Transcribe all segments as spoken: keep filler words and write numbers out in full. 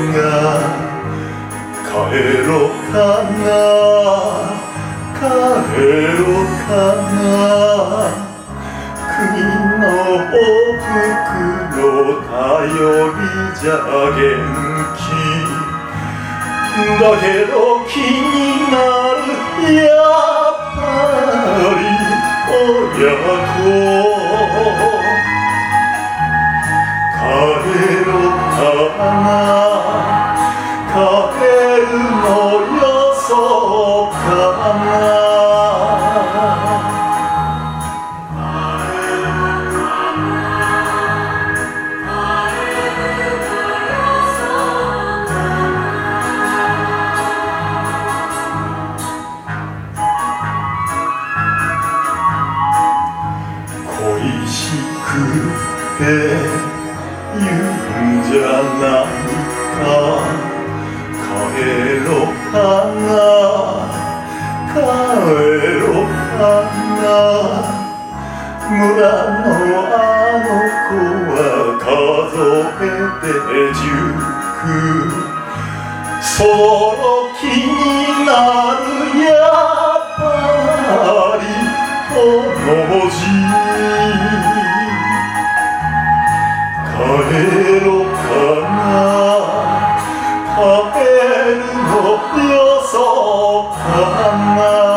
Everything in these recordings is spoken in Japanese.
が帰ろうかな帰ろうかな国のおふくろ頼りじゃ元気だけど気になるやっぱり親子帰ろうかな帰るのよそうかな恋しくて言うんじゃないか帰ろうかな帰ろうかな村のあの子は数えてじゅうその気になるやっぱり友達帰ろうかな帰るのよそうかな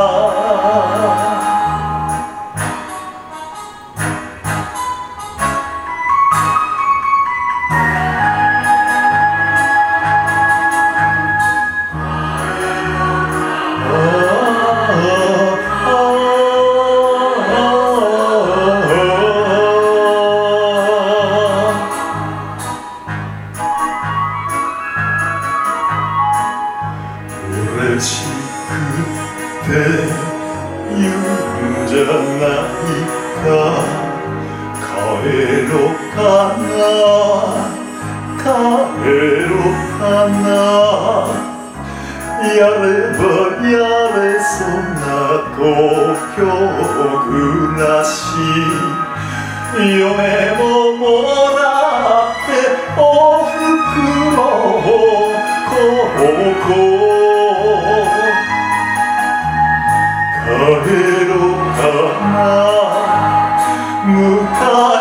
嬉しくて言うんじゃないか帰ろうかな帰ろうかなやればやれそうな東京暮らし嫁ももらっておふくろを高校帰ろうかな迎え